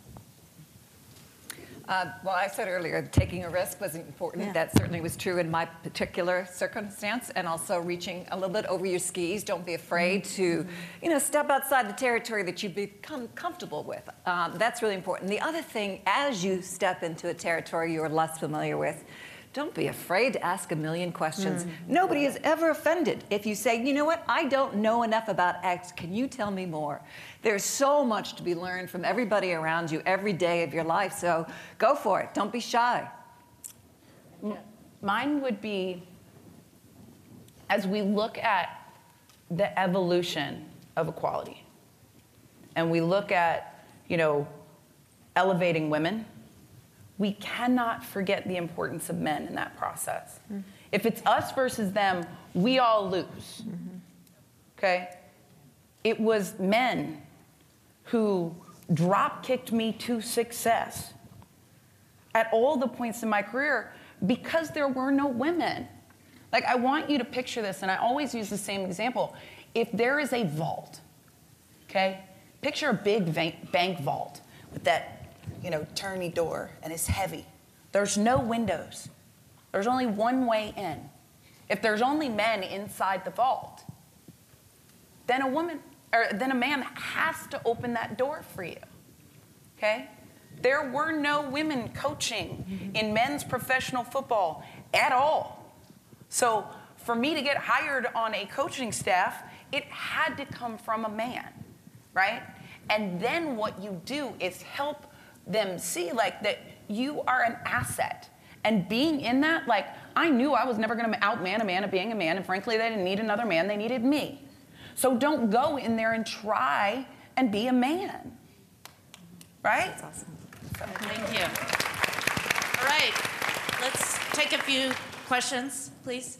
Well, I said earlier, taking a risk was important. Yeah. That certainly was true in my particular circumstance, and also reaching a little bit over your skis. Don't be afraid to, step outside the territory that you've become comfortable with. That's really important. The other thing, as you step into a territory you're less familiar with, don't be afraid to ask a million questions. Nobody is ever offended if you say, you know what, I don't know enough about X. Can you tell me more? There's so much to be learned from everybody around you every day of your life, so go for it. Don't be shy. Mine would be, as we look at the evolution of equality, and we look at, elevating women, we cannot forget the importance of men in that process. Mm-hmm. If it's us versus them, we all lose. Mm-hmm. Okay? It was men who drop-kicked me to success at all the points in my career because there were no women. Like, I want you to picture this, and I always use the same example. If there is a vault, okay? Picture a big bank vault with that turny door, and it's heavy. There's no windows. There's only one way in. If there's only men inside the vault, then a man has to open that door for you. Okay? There were no women coaching in men's professional football at all. So for me to get hired on a coaching staff, it had to come from a man, right? And then what you do is help them see that you are an asset. And being in that, I knew I was never going to outman a man at being a man, and frankly, they didn't need another man, they needed me. So don't go in there and try and be a man. Right? That's awesome. Thank you. All right, let's take a few questions, please.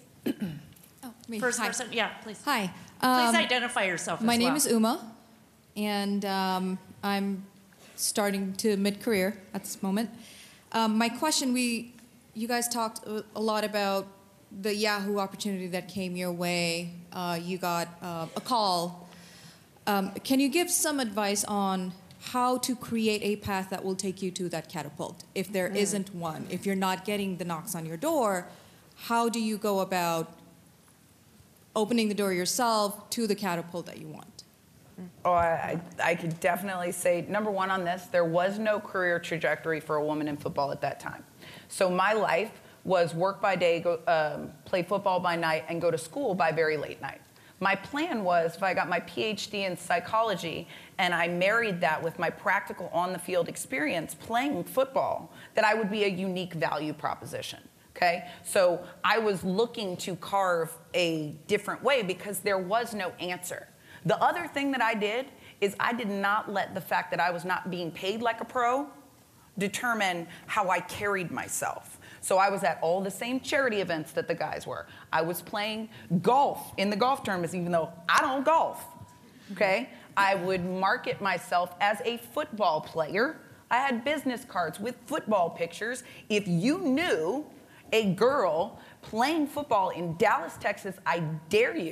Me. First Hi. person, yeah, please. Hi. Please identify yourself as My well. name is Uma, and I'm starting to mid-career at this moment. My question, you guys talked a lot about the Yahoo opportunity that came your way. You got a call. Can you give some advice on how to create a path that will take you to that catapult? If there isn't one, if you're not getting the knocks on your door, how do you go about opening the door yourself to the catapult that you want? Oh, I could definitely say, number one on this, there was no career trajectory for a woman in football at that time. So my life was work by day, play football by night, and go to school by very late night. My plan was, if I got my PhD in psychology and I married that with my practical on-the-field experience playing football, that I would be a unique value proposition. Okay? So I was looking to carve a different way because there was no answer. The other thing that I did is I did not let the fact that I was not being paid like a pro determine how I carried myself. So I was at all the same charity events that the guys were. I was playing golf in the golf tournaments, even though I don't golf. Okay? I would market myself as a football player. I had business cards with football pictures. If you knew a girl playing football in Dallas, Texas, I dare you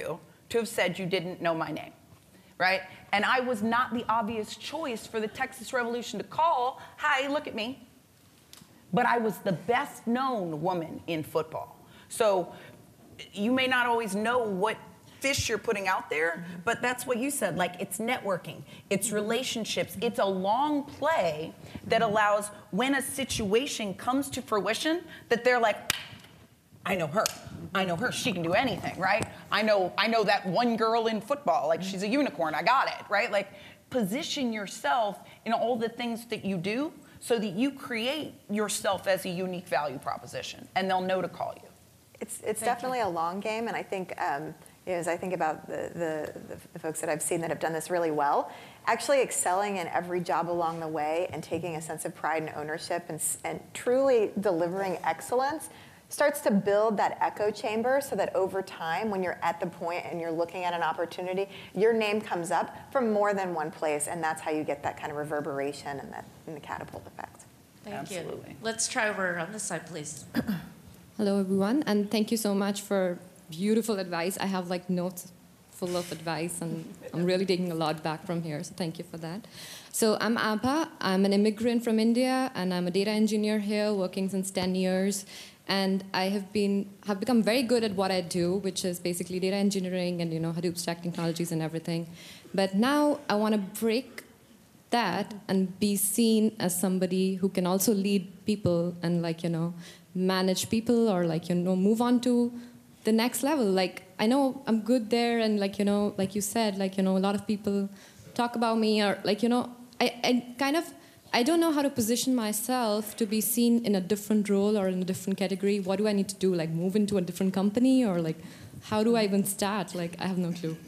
to have said you didn't know my name, right? And I was not the obvious choice for the Texas Revolution to call, hi, look at me. But I was the best known woman in football. So you may not always know what fish you're putting out there, but that's what you said, like it's networking, it's relationships, it's a long play that allows when a situation comes to fruition that they're like, I know her, she can do anything, right? I know that one girl in football, like she's a unicorn, I got it, right? Like position yourself in all the things that you do so that you create yourself as a unique value proposition and they'll know to call you. It's definitely a long game, and I think as I think about the folks that I've seen that have done this really well, actually excelling in every job along the way and taking a sense of pride and ownership and truly delivering excellence starts to build that echo chamber so that over time, when you're at the point and you're looking at an opportunity, your name comes up from more than one place, and that's how you get that kind of reverberation and the catapult effect. Thank you. Absolutely. Let's try over on this side, please. Hello, everyone, and thank you so much for beautiful advice. I have like notes full of advice, and I'm really taking a lot back from here, so thank you for that. So I'm Abha. I'm an immigrant from India, and I'm a data engineer here, working since 10 years. And I have become very good at what I do, which is basically data engineering and Hadoop stack technologies and everything. But now I want to break that and be seen as somebody who can also lead people and manage people or move on to the next level. Like I know I'm good there, and like you said, a lot of people talk about me, or I don't know how to position myself to be seen in a different role or in a different category. What do I need to do? Like move into a different company, or how do I even start? I have no clue.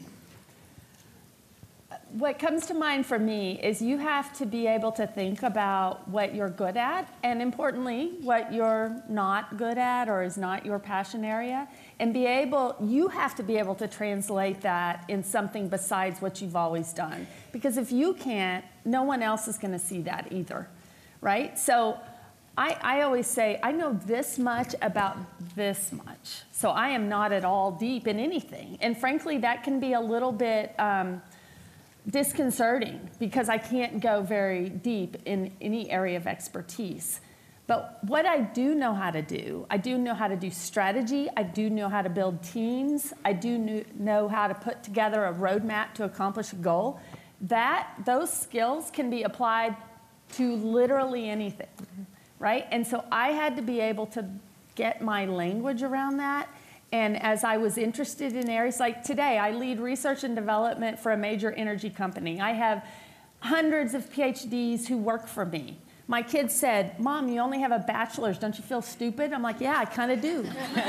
What comes to mind for me is you have to be able to think about what you're good at, and importantly, what you're not good at or is not your passion area, and you have to be able to translate that in something besides what you've always done. Because if you can't, no one else is going to see that either, right? So I always say, I know this much about this much. So I am not at all deep in anything. And frankly, that can be a little bit disconcerting because I can't go very deep in any area of expertise. But what I do know how to do, I do know how to do strategy, I do know how to build teams, I do know how to put together a roadmap to accomplish a goal. Those skills can be applied to literally anything, right? And so I had to be able to get my language around that. And as I was interested in areas like today, I lead research and development for a major energy company. I have hundreds of PhDs who work for me. My kids said, Mom, you only have a bachelor's. Don't you feel stupid? I'm like, yeah, I kind of do.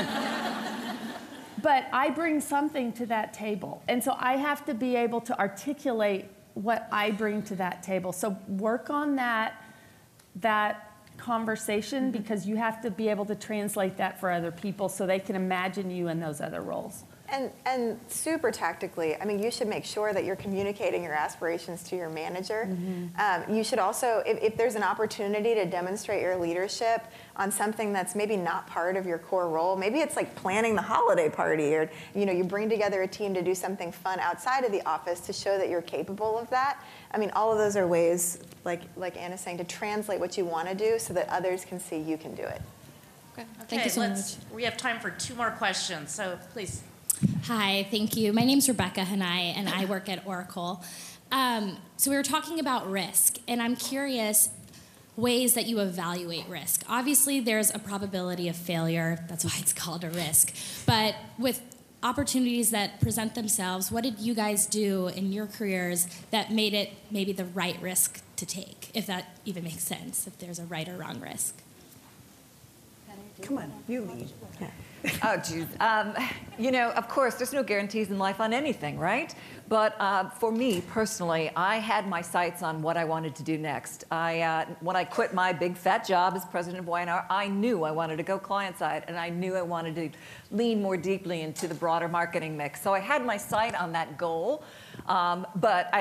But I bring something to that table. And so I have to be able to articulate what I bring to that table. So work on that conversation, because you have to be able to translate that for other people so they can imagine you in those other roles. And super tactically, I mean, you should make sure that you're communicating your aspirations to your manager. Mm-hmm. You should also, if there's an opportunity to demonstrate your leadership on something that's maybe not part of your core role, maybe it's like planning the holiday party, or you bring together a team to do something fun outside of the office to show that you're capable of that. I mean, all of those are ways, like Anna's saying, to translate what you want to do so that others can see you can do it. Okay. Thank you so much. We have time for 2 more questions, so please. Hi, thank you. My name's Rebecca Hanai, and I work at Oracle. So we were talking about risk, and I'm curious ways that you evaluate risk. Obviously, there's a probability of failure. That's why it's called a risk. But with opportunities that present themselves, what did you guys do in your careers that made it maybe the right risk to take, if that even makes sense, if there's a right or wrong risk? Come on, you lead. Oh, geez. Of course, there's no guarantees in life on anything, right? But for me, personally, I had my sights on what I wanted to do next. When I quit my big fat job as president of Y&R, I knew I wanted to go client-side, and I knew I wanted to lean more deeply into the broader marketing mix. So I had my sight on that goal, but I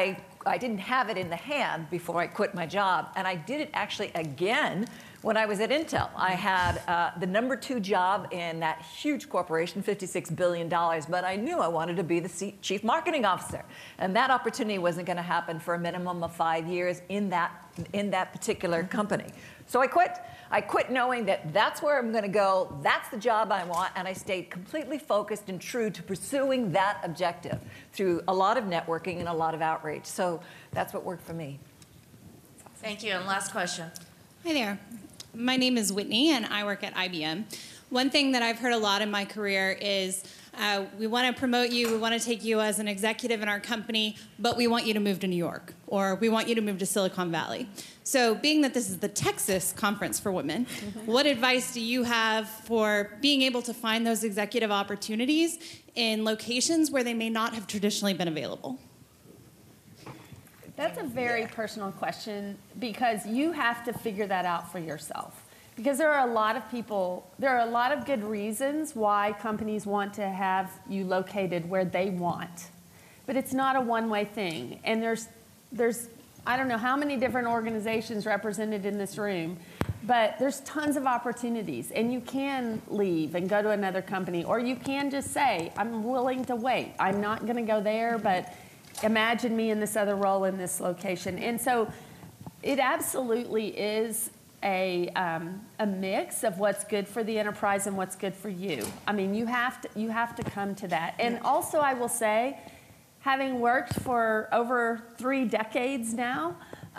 I didn't have it in the hand before I quit my job, and I did it actually again when I was at Intel. I had the #2 job in that huge corporation, $56 billion, but I knew I wanted to be the chief marketing officer, and that opportunity wasn't going to happen for a minimum of 5 years in that particular company. So I quit. I quit knowing that that's where I'm going to go, that's the job I want, and I stayed completely focused and true to pursuing that objective through a lot of networking and a lot of outreach. So that's what worked for me. Thank you. And last question. Hi there. My name is Whitney, and I work at IBM. One thing that I've heard a lot in my career is we want to promote you, we want to take you as an executive in our company, but we want you to move to New York, or we want you to move to Silicon Valley. So being that this is the Texas Conference for Women, what advice do you have for being able to find those executive opportunities in locations where they may not have traditionally been available? That's a very personal question because you have to figure that out for yourself. Because there are a lot of people, there are a lot of good reasons why companies want to have you located where they want. But it's not a one-way thing. And there's I don't know how many different organizations represented in this room, but there's tons of opportunities. And you can leave and go to another company, or you can just say, I'm willing to wait. I'm not going to go there, but imagine me in this other role in this location. And so it absolutely is a mix of what's good for the enterprise and what's good for you. I mean, you have to come to that. And also, I will say, having worked for over 3 decades now,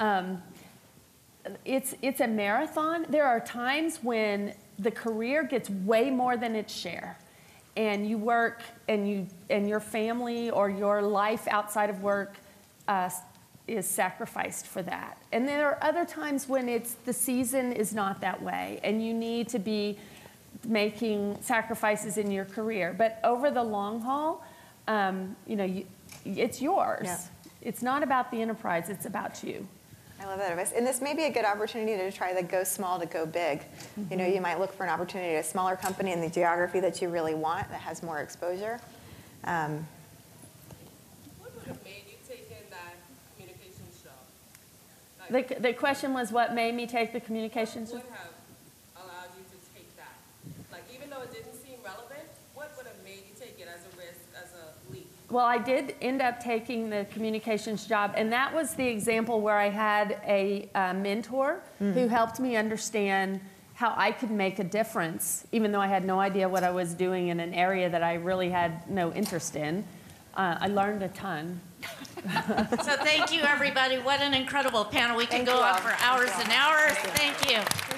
it's a marathon. There are times when the career gets way more than its share, and you work and your family or your life outside of work is sacrificed for that. And there are other times when the season is not that way, and you need to be making sacrifices in your career. But over the long haul, it's yours. Yeah. It's not about the enterprise, it's about you. I love that advice. And this may be a good opportunity to try the go small to go big. Mm-hmm. You know, you might look for an opportunity at a smaller company in the geography that you really want that has more exposure. What would have made you take in that communications job? The question was, what made me take the communications job? What would have allowed you to take that? Like, even though it didn't seem relevant, what would have made you take it as a risk, as a leap? Well, I did end up taking the communications job, and that was the example where I had a mentor who helped me understand how I could make a difference, even though I had no idea what I was doing in an area that I really had no interest in. I learned a ton. So thank you, everybody. What an incredible panel. We can go on for hours and hours. Thank you.